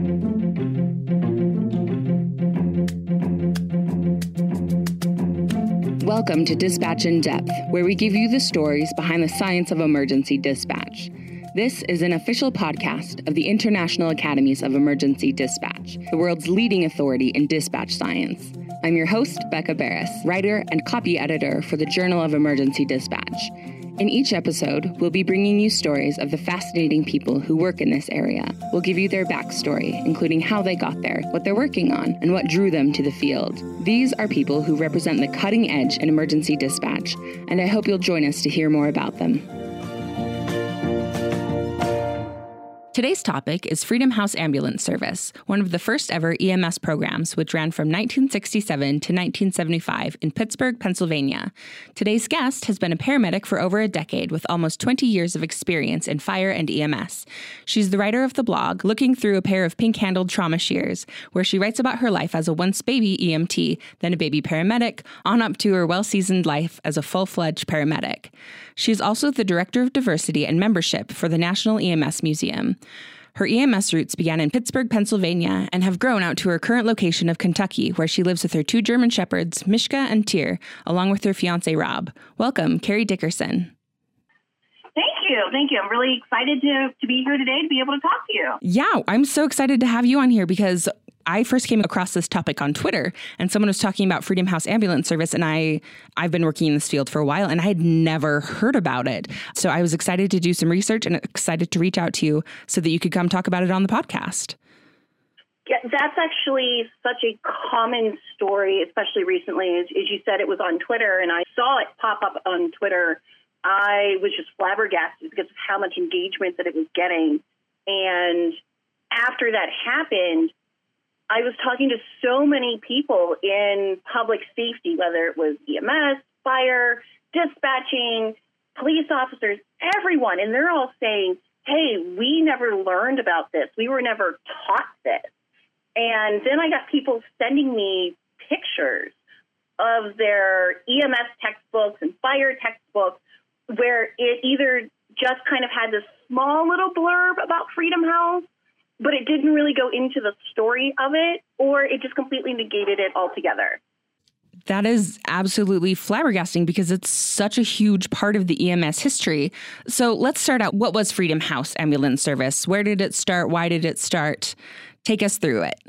Welcome to Dispatch in Depth, where we give you the stories behind the science of emergency dispatch. This is an official podcast of the International Academies of Emergency Dispatch, the world's leading authority in dispatch science. I'm your host, Becca Barris, writer and copy editor for the Journal of Emergency Dispatch. In each episode, we'll be bringing you stories of the fascinating people who work in this area. We'll give you their backstory, including how they got there, what they're working on, and what drew them to the field. These are people who represent the cutting edge in emergency dispatch, and I hope you'll join us to hear more about them. Today's topic is Freedom House Ambulance Service, one of the first ever EMS programs which ran from 1967 to 1975 in Pittsburgh, Pennsylvania. Today's guest has been a paramedic for over a decade with almost 20 years of experience in fire and EMS. She's the writer of the blog Looking Through a Pair of Pink-Handled Trauma Shears, where she writes about her life as a once baby EMT, then a baby paramedic, on up to her well-seasoned life as a full-fledged paramedic. She's also the Director of Diversity and Membership for the National EMS Museum. Her EMS roots began in Pittsburgh, Pennsylvania, and have grown out to her current location of Kentucky, where she lives with her two German shepherds, Mishka and Tyr, along with her fiancé, Rob. Welcome, Carrie Dickerson. Thank you. I'm really excited to be here today to be able to talk to you. Yeah, I'm so excited to have you on here because I first came across this topic on Twitter, and someone was talking about Freedom House Ambulance Service, and I've been working in this field for a while, and I had never heard about it. So I was excited to do some research and excited to reach out to you so that you could come talk about it on the podcast. Yeah, that's actually such a common story, especially recently. As you said, it was on Twitter, and I saw it pop up on Twitter. I was just flabbergasted because of how much engagement that it was getting. And after that happened, I was talking to so many people in public safety, whether it was EMS, fire, dispatching, police officers, everyone. And they're all saying, hey, we never learned about this. We were never taught this. And then I got people sending me pictures of their EMS textbooks and fire textbooks where it either just kind of had this small little blurb about Freedom House, but it didn't really go into the story of it, or it just completely negated it altogether. That is absolutely flabbergasting because it's such a huge part of the EMS history. So let's start out. What was Freedom House Ambulance Service? Where did it start? Why did it start? Take us through it.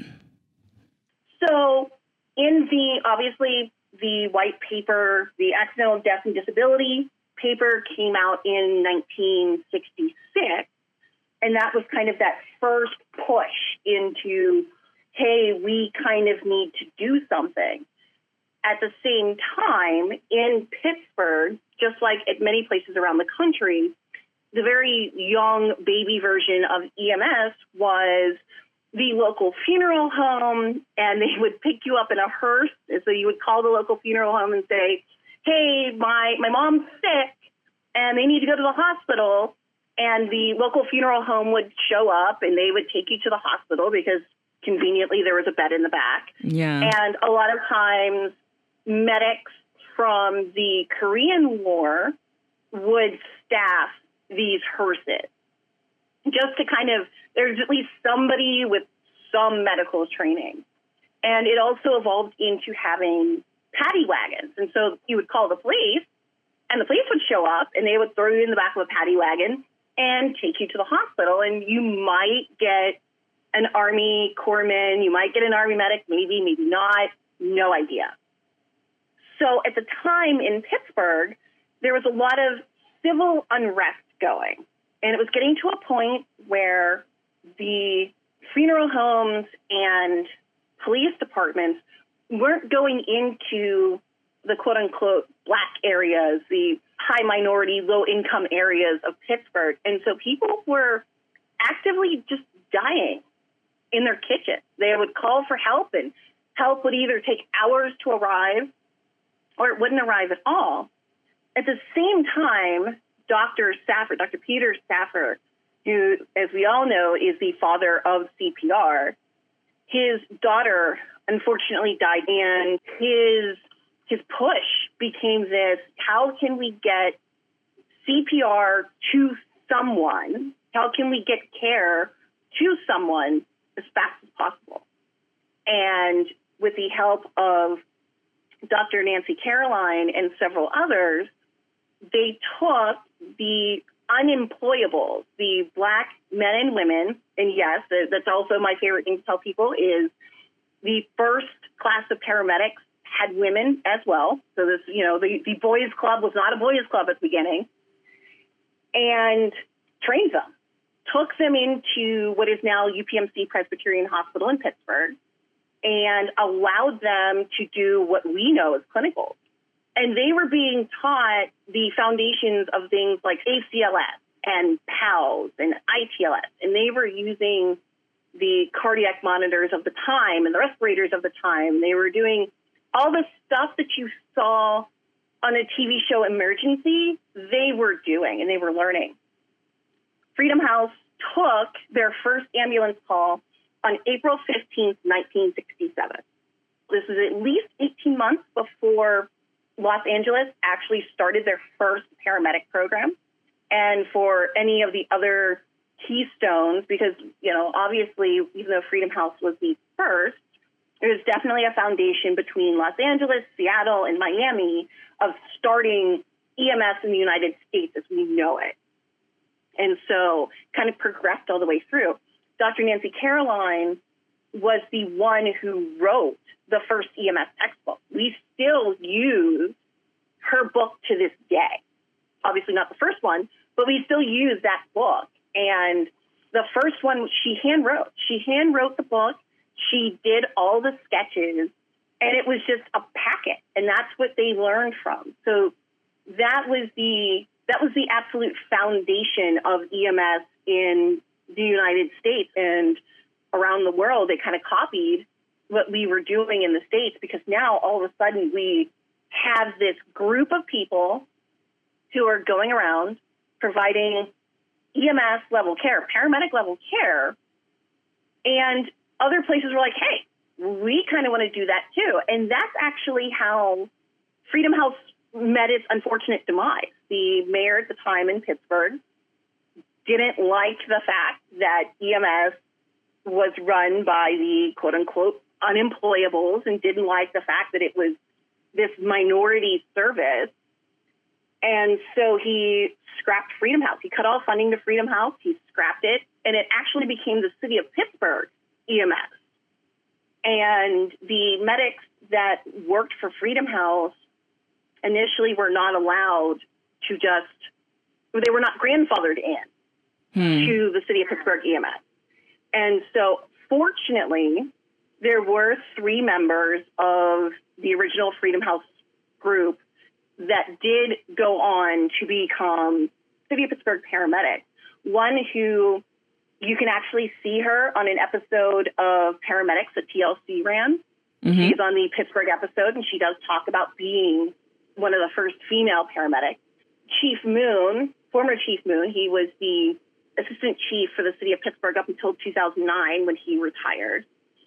So in obviously the white paper, the Accidental Death and Disability paper came out in 1966. And that was kind of that first push into, hey, we kind of need to do something. At the same time, in Pittsburgh, just like at many places around the country, the very young baby version of EMS was the local funeral home, and they would pick you up in a hearse. And so you would call the local funeral home and say, hey, my mom's sick, and they need to go to the hospital. And the local funeral home would show up, and they would take you to the hospital because conveniently there was a bed in the back. Yeah. And a lot of times medics from the Korean War would staff these hearses just to kind of, there's at least somebody with some medical training. And it also evolved into having paddy wagons. And so you would call the police, and the police would show up, and they would throw you in the back of a paddy wagon and take you to the hospital. And you might get an Army corpsman, you might get an Army medic, maybe, maybe not, no idea. So at the time in Pittsburgh, there was a lot of civil unrest going. And it was getting to a point where the funeral homes and police departments weren't going into the quote-unquote black areas, the high minority, low-income areas of Pittsburgh. And so people were actively just dying in their kitchen. They would call for help, and help would either take hours to arrive or it wouldn't arrive at all. At the same time, Dr. Peter Saffer, who, as we all know, is the father of CPR, his daughter unfortunately died, and his push became this: how can we get CPR to someone? How can we get care to someone as fast as possible. And with the help of Dr. Nancy Caroline and several others, they took the unemployables, the Black men and women, and yes, that's also my favorite thing to tell people is the first class of paramedics had women as well. So this, the boys club was not a boys club at the beginning, and trained them, took them into what is now UPMC Presbyterian Hospital in Pittsburgh, and allowed them to do what we know as clinicals. And they were being taught the foundations of things like ACLS and PALS and ITLS. And they were using the cardiac monitors of the time and the respirators of the time. They were doing all the stuff that you saw on a TV show Emergency, they were doing and they were learning. Freedom House took their first ambulance call on April 15th, 1967. This is at least 18 months before Los Angeles actually started their first paramedic program. And for any of the other keystones, because, obviously, even though Freedom House was the first, there's definitely a foundation between Los Angeles, Seattle, and Miami of starting EMS in the United States as we know it. And so kind of progressed all the way through. Dr. Nancy Caroline was the one who wrote the first EMS textbook. We still use her book to this day. Obviously not the first one, but we still use that book. And the first one she hand wrote. She hand wrote the book. She did all the sketches, and it was just a packet, and that's what they learned from. So that was the absolute foundation of EMS in the United States and around the world. They kind of copied what we were doing in the States, because now all of a sudden we have this group of people who are going around providing EMS level care, paramedic level care, and other places were like, hey, we kind of want to do that too. And that's actually how Freedom House met its unfortunate demise. The mayor at the time in Pittsburgh didn't like the fact that EMS was run by the quote-unquote unemployables and didn't like the fact that it was this minority service. And so he scrapped Freedom House. He cut off funding to Freedom House. He scrapped it, and it actually became the city of Pittsburgh EMS. And the medics that worked for Freedom House initially were not allowed to they were not grandfathered in to the city of Pittsburgh EMS. And so fortunately, there were 3 members of the original Freedom House group that did go on to become City of Pittsburgh paramedics. One who you can actually see her on an episode of Paramedics that TLC ran. Mm-hmm. She's on the Pittsburgh episode, and she does talk about being one of the first female paramedics. Chief Moon, former Chief Moon, he was the assistant chief for the city of Pittsburgh up until 2009 when he retired.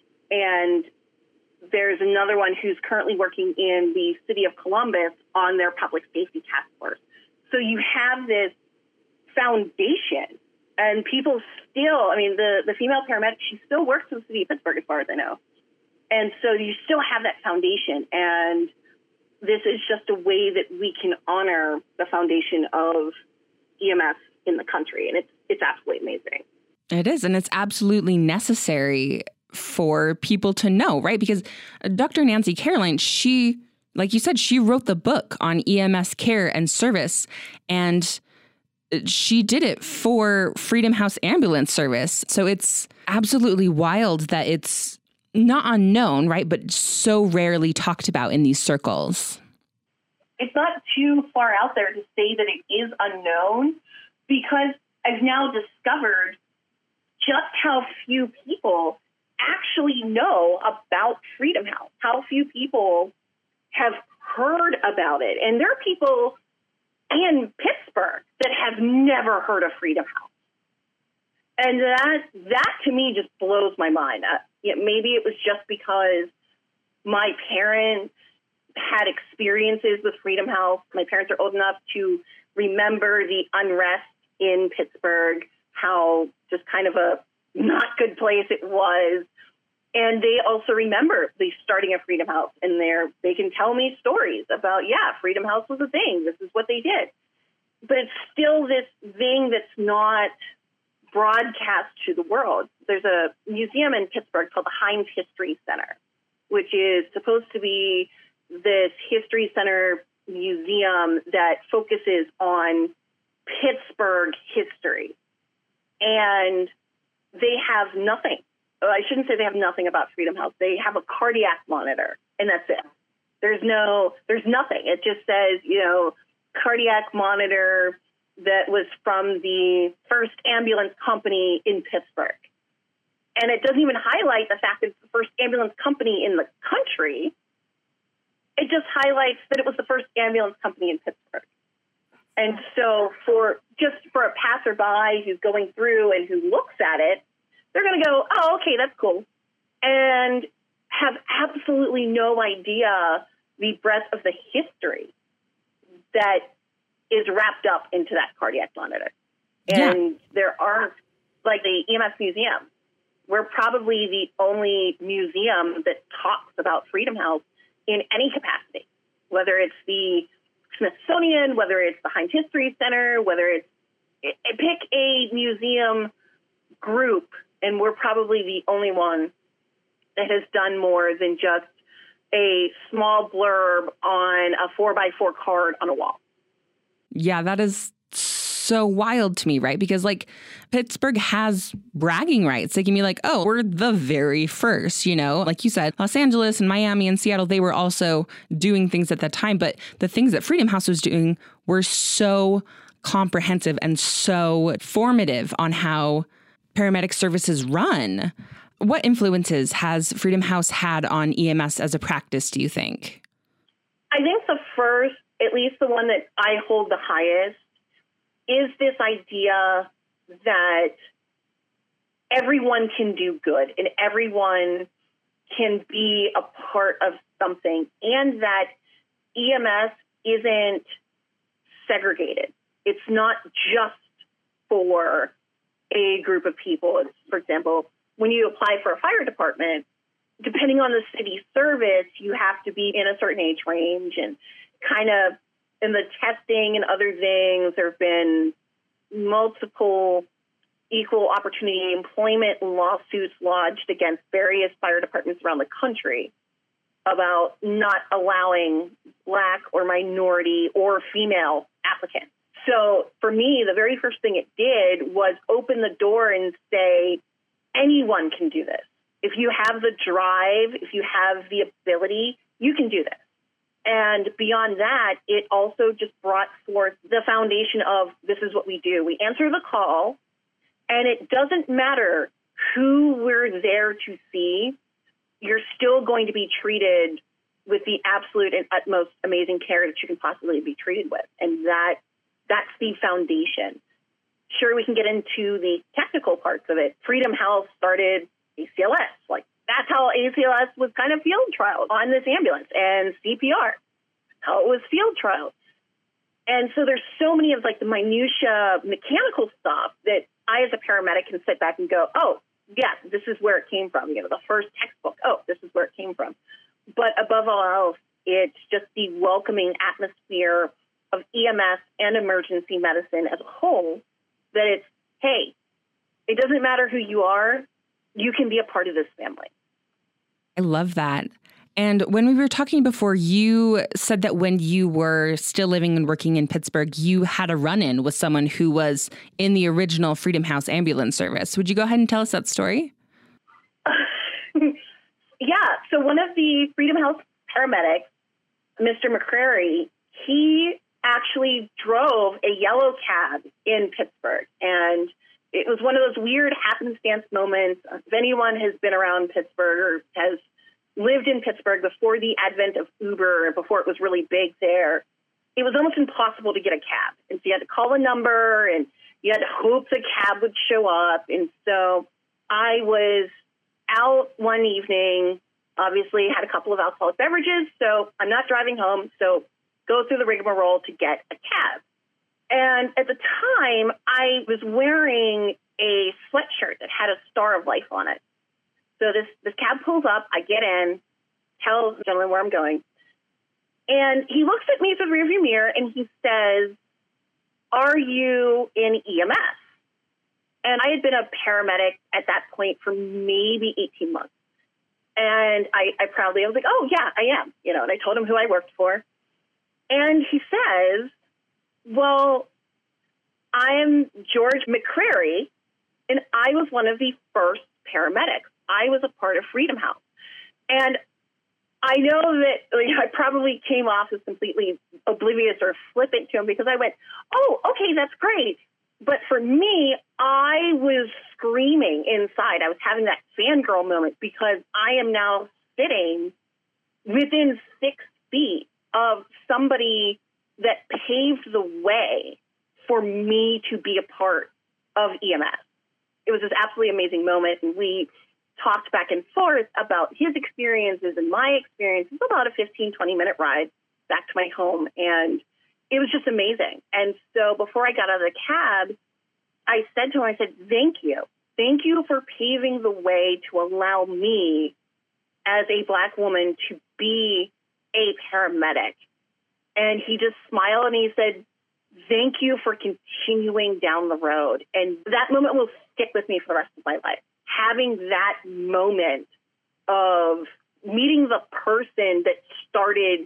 And there's another one who's currently working in the city of Columbus on their public safety task force. So you have this foundation, and people still, the female paramedic, she still works for the city of Pittsburgh as far as I know. And so you still have that foundation, and this is just a way that we can honor the foundation of EMS in the country, and it's absolutely amazing. It is, and it's absolutely necessary for people to know, right? Because Dr. Nancy Caroline, she, like you said, she wrote the book on EMS care and service, and she did it for Freedom House Ambulance Service. So it's absolutely wild that it's not unknown, right? But so rarely talked about in these circles. It's not too far out there to say that it is unknown, because I've now discovered just how few people actually know about Freedom House, how few people have heard about it. And there are people in Pittsburgh that have never heard of Freedom House. And that to me just blows my mind. Maybe it was just because my parents had experiences with Freedom House. My parents are old enough to remember the unrest in Pittsburgh, how just kind of a not good place it was. And they also remember the starting of Freedom House, and they can tell me stories about, Freedom House was a thing. This is what they did. But it's still this thing that's not broadcast to the world. There's a museum in Pittsburgh called the Heinz History Center, which is supposed to be this history center museum that focuses on Pittsburgh history. And they have nothing. I shouldn't say they have nothing about Freedom House. They have a cardiac monitor, and that's it. There's nothing. It just says, cardiac monitor that was from the first ambulance company in Pittsburgh. And it doesn't even highlight the fact that it's the first ambulance company in the country. It just highlights that it was the first ambulance company in Pittsburgh. And so for a passerby who's going through and who looks at it, they're going to go, oh, okay, that's cool, and have absolutely no idea the breadth of the history that is wrapped up into that cardiac monitor. And there aren't, like the EMS museum, we're probably the only museum that talks about Freedom House in any capacity, whether it's the Smithsonian, whether it's the Heinz History Center, whether it's pick a museum group, and we're probably the only one that has done more than just a small blurb on a 4x4 card on a wall. Yeah, that is so wild to me, right? Because Pittsburgh has bragging rights. They can be like, oh, we're the very first, like you said, Los Angeles and Miami and Seattle, they were also doing things at that time. But the things that Freedom House was doing were so comprehensive and so formative on how paramedic services run. What influences has Freedom House had on EMS as a practice, do you think? I think the first, at least the one that I hold the highest, is this idea that everyone can do good and everyone can be a part of something, and that EMS isn't segregated. It's not just for a group of people. It's, for example, when you apply for a fire department, depending on the city service, you have to be in a certain age range, and kind of in the testing and other things, there have been multiple equal opportunity employment lawsuits lodged against various fire departments around the country about not allowing Black or minority or female applicants. So for me, the very first thing it did was open the door and say, anyone can do this. If you have the drive, if you have the ability, you can do this. And beyond that, it also just brought forth the foundation of this is what we do. We answer the call, and it doesn't matter who we're there to see. You're still going to be treated with the absolute and utmost amazing care that you can possibly be treated with. And that's the foundation. Sure, we can get into the technical parts of it. Freedom House started ACLS. That's how ACLS was kind of field trialed on this ambulance, and CPR, how it was field trialed. And so there's so many of the minutia mechanical stuff that I, as a paramedic, can sit back and go, oh, yeah, this is where it came from. The first textbook, oh, this is where it came from. But above all else, it's just the welcoming atmosphere of EMS and emergency medicine as a whole, that it's, hey, it doesn't matter who you are, you can be a part of this family. I love that. And when we were talking before, you said that when you were still living and working in Pittsburgh, you had a run-in with someone who was in the original Freedom House ambulance service. Would you go ahead and tell us that story? Yeah. So one of the Freedom House paramedics, Mr. McCrary, he actually drove a yellow cab in Pittsburgh. And it was one of those weird happenstance moments. If anyone has been around Pittsburgh or has lived in Pittsburgh before the advent of Uber, before it was really big there, it was almost impossible to get a cab. And so you had to call a number, and you had to hope the cab would show up. And so I was out one evening, obviously had a couple of alcoholic beverages, so I'm not driving home, so go through the rigmarole to get a cab. And at the time, I was wearing a sweatshirt that had a Star of Life on it. So this cab pulls up, I get in, tell the gentleman where I'm going. And he looks at me through the rearview mirror and he says, "Are you in EMS?" And I had been a paramedic at that point for maybe 18 months. And I proudly, I was like, "Oh, yeah, I am." And I told him who I worked for. And he says, "Well, I'm George McCrary, and I was one of the first paramedics. I was a part of Freedom House." And I know that I probably came off as completely oblivious or flippant to him because I went, "Oh, okay, that's great." But for me, I was screaming inside. I was having that fangirl moment because I am now sitting within 6 feet of somebody that paved the way for me to be a part of EMS. It was this absolutely amazing moment, and we talked back and forth about his experiences and my experiences. About a 15, 20-minute ride back to my home, and it was just amazing. And so before I got out of the cab, I said to him, I said, "Thank you. Thank you for paving the way to allow me as a Black woman to be a paramedic." And he just smiled and he said, "Thank you for continuing down the road." And that moment will stick with me for the rest of my life. Having that moment of meeting the person that started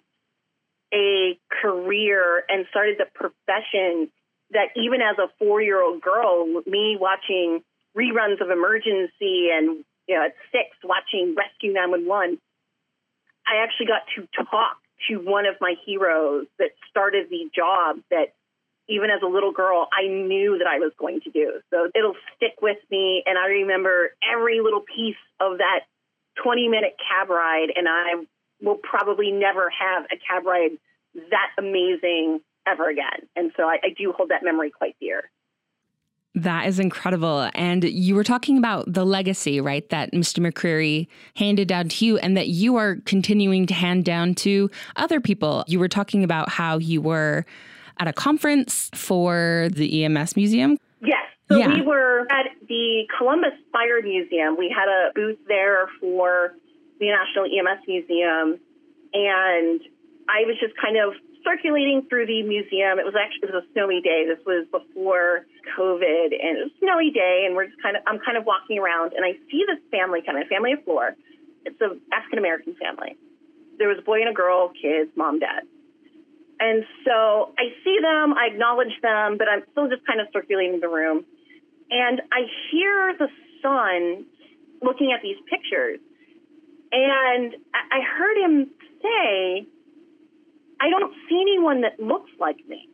a career and started the profession that even as a 4-year-old girl, me watching reruns of Emergency and at 6 watching Rescue 911, I actually got to talk to one of my heroes that started the job that even as a little girl, I knew that I was going to do. So it'll stick with me. And I remember every little piece of that 20-minute cab ride. And I will probably never have a cab ride that amazing ever again. And so I do hold that memory quite dear. That is incredible. And you were talking about the legacy, right, that Mr. McCrary handed down to you and that you are continuing to hand down to other people. You were talking about how you were at a conference for the EMS Museum. Yes. So we were at the Columbus Fire Museum. We had a booth there for the National EMS Museum. And I was just kind of circulating through the museum. It was a snowy day. This was before COVID, and it was a snowy day, and I'm kind of walking around, and I see this family coming, a family of 4. It's an African-American family. There was a boy and a girl, kids, mom, dad. And so I see them, I acknowledge them, but I'm still just kind of circulating the room. And I hear the son looking at these pictures, and I heard him say, "I don't see anyone that looks like me."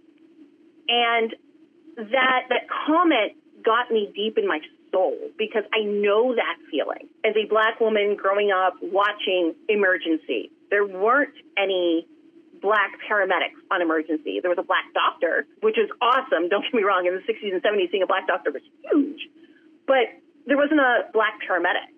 And that comment got me deep in my soul because I know that feeling. As a Black woman growing up watching Emergency, there weren't any Black paramedics on Emergency. There was a Black doctor, which was awesome. Don't get me wrong. In the 60s and 70s, seeing a Black doctor was huge. But there wasn't a Black paramedic.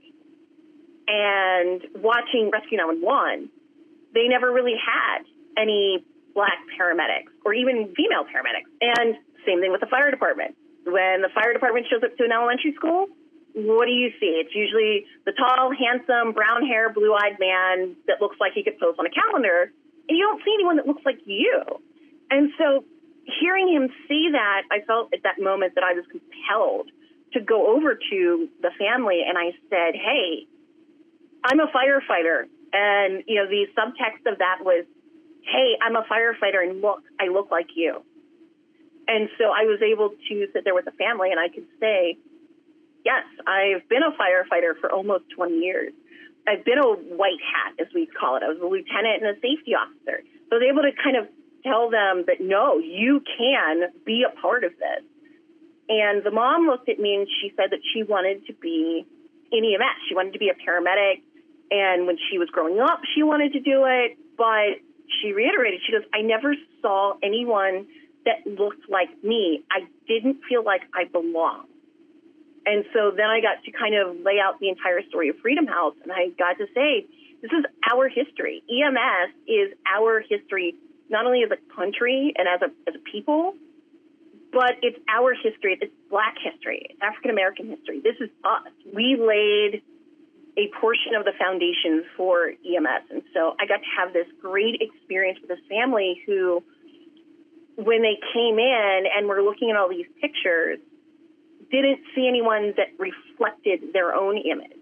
And watching Rescue 911, they never really had any Black paramedics or even female paramedics. And same thing with the fire department. When the fire department shows up to an elementary school, what do you see? It's usually the tall, handsome, brown hair, blue-eyed man that looks like he could pose on a calendar, and you don't see anyone that looks like you. And so hearing him say that, I felt at that moment that I was compelled to go over to the family, and I said, "Hey, I'm a firefighter." And, the subtext of that was, "Hey, I'm a firefighter, and look, I look like you." And so I was able to sit there with the family, and I could say, yes, I've been a firefighter for almost 20 years. I've been a white hat, as we call it. I was a lieutenant and a safety officer. So I was able to kind of tell them that, no, you can be a part of this. And the mom looked at me and she said that she wanted to be in EMS. She wanted to be a paramedic. And when she was growing up, she wanted to do it. But she reiterated, she goes, "I never saw anyone that looked like me. I didn't feel like I belonged." And so then I got to kind of lay out the entire story of Freedom House, and I got to say, this is our history. EMS is our history, not only as a country and as a people, but it's our history. It's Black history. It's African-American history. This is us. We laid a portion of the foundation for EMS. And so I got to have this great experience with this family who, when they came in and were looking at all these pictures, didn't see anyone that reflected their own image.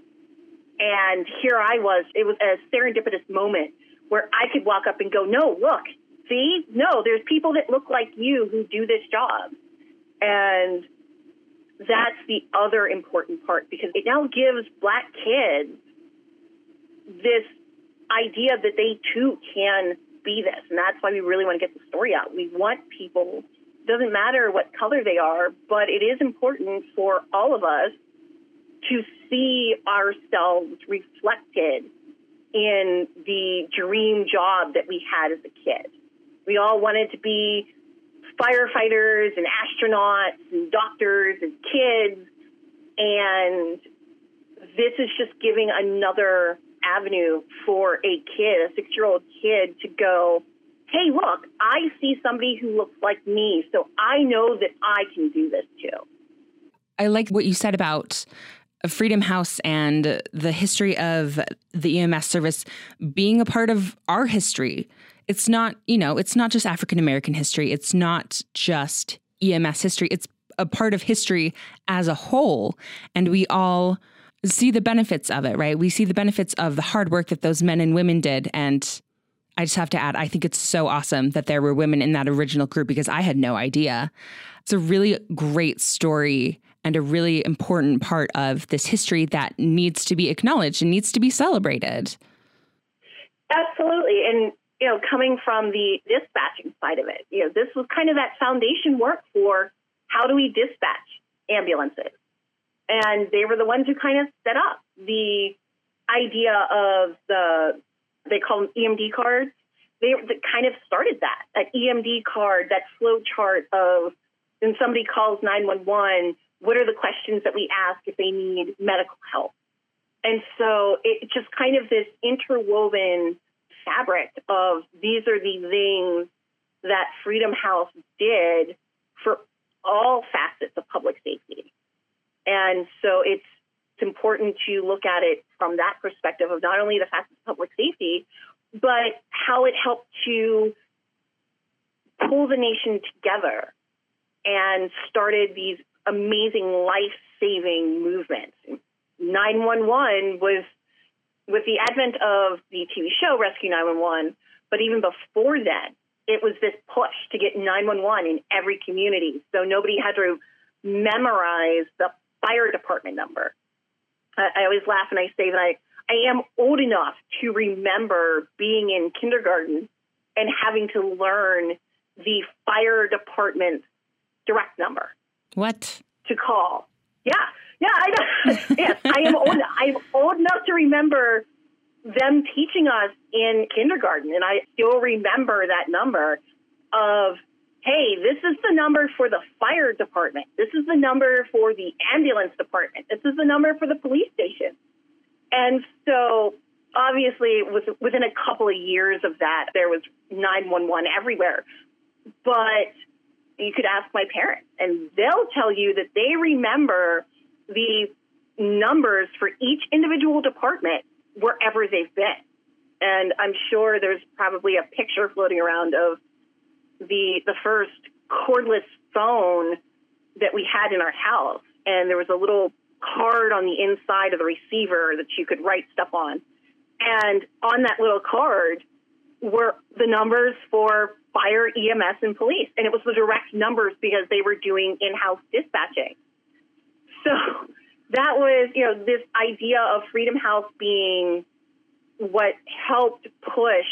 And here I was. It was a serendipitous moment where I could walk up and go, no, look, see? No, there's people that look like you who do this job. And that's the other important part, because it now gives Black kids this idea that they too can be this. And that's why we really want to get the story out. We want people, doesn't matter what color they are, but it is important for all of us to see ourselves reflected in the dream job that we had as a kid. We all wanted to be firefighters and astronauts and doctors and kids, and this is just giving another avenue for a kid, a 6-year-old kid, to go, hey, look, I see somebody who looks like me, so I know that I can do this too. I like what you said about Freedom House and the history of the EMS service being a part of our history. It's not, it's not just African-American history. It's not just EMS history. It's a part of history as a whole. And we all see the benefits of it, right? We see the benefits of the hard work that those men and women did. And I just have to add, I think it's so awesome that there were women in that original group, because I had no idea. It's a really great story and a really important part of this history that needs to be acknowledged and needs to be celebrated. Absolutely. And coming from the dispatching side of it, this was kind of that foundation work for how do we dispatch ambulances. And they were the ones who kind of set up the idea of they call them EMD cards. They kind of started that, EMD card, that flow chart of when somebody calls 911, what are the questions that we ask if they need medical help? And so it's just kind of this interwoven fabric of these are the things that Freedom House did for all facets of public safety. And so it's important to look at it from that perspective of not only the facets of public safety, but how it helped to pull the nation together and started these amazing life-saving movements. 911 was, with the advent of the TV show Rescue 911, but even before then, it was this push to get 911 in every community. So nobody had to memorize the fire department number. I always laugh and I say that I am old enough to remember being in kindergarten and having to learn the fire department's direct number. What? To call. Yeah, I know. Yes, I'm old enough to remember them teaching us in kindergarten, and I still remember that number of, hey, this is the number for the fire department. This is the number for the ambulance department. This is the number for the police station. And so, obviously, within a couple of years of that, there was 911 everywhere. But you could ask my parents, and they'll tell you that they remember the numbers for each individual department wherever they've been. And I'm sure there's probably a picture floating around of the first cordless phone that we had in our house. And there was a little card on the inside of the receiver that you could write stuff on. And on that little card were the numbers for fire, EMS, and police. And it was the direct numbers because they were doing in-house dispatching. So that was, this idea of Freedom House being what helped push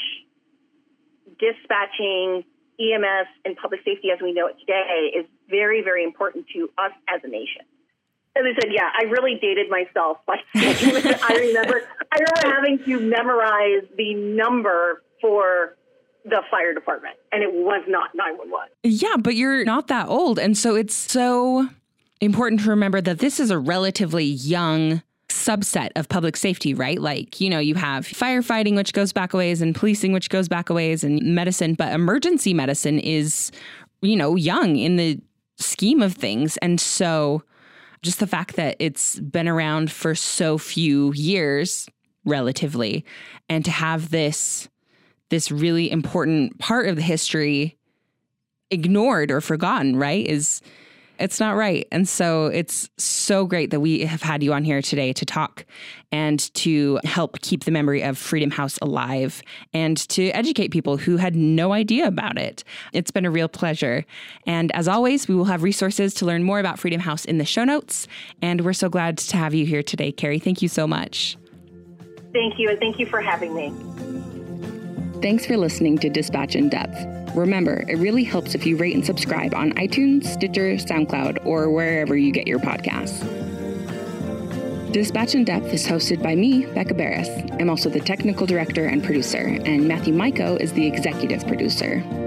dispatching, EMS, and public safety as we know it today is very, very important to us as a nation. As I said, yeah, I really dated myself. I remember having to memorize the number for the fire department, and it was not 911. Yeah, but you're not that old. And so it's so important to remember that this is a relatively young subset of public safety, right? Like, you have firefighting, which goes back a ways, and policing, which goes back a ways, and medicine. But emergency medicine is, young in the scheme of things. And so just the fact that it's been around for so few years, relatively, and to have this really important part of the history ignored or forgotten, right, it's not right. And so it's so great that we have had you on here today to talk and to help keep the memory of Freedom House alive and to educate people who had no idea about it. It's been a real pleasure. And as always, we will have resources to learn more about Freedom House in the show notes. And we're so glad to have you here today, Carrie. Thank you so much. Thank you. And thank you for having me. Thanks for listening to Dispatch in Depth. Remember, it really helps if you rate and subscribe on iTunes, Stitcher, SoundCloud, or wherever you get your podcasts. Dispatch in Depth is hosted by me, Becca Barris. I'm also the technical director and producer, and Matthew Maiko is the executive producer.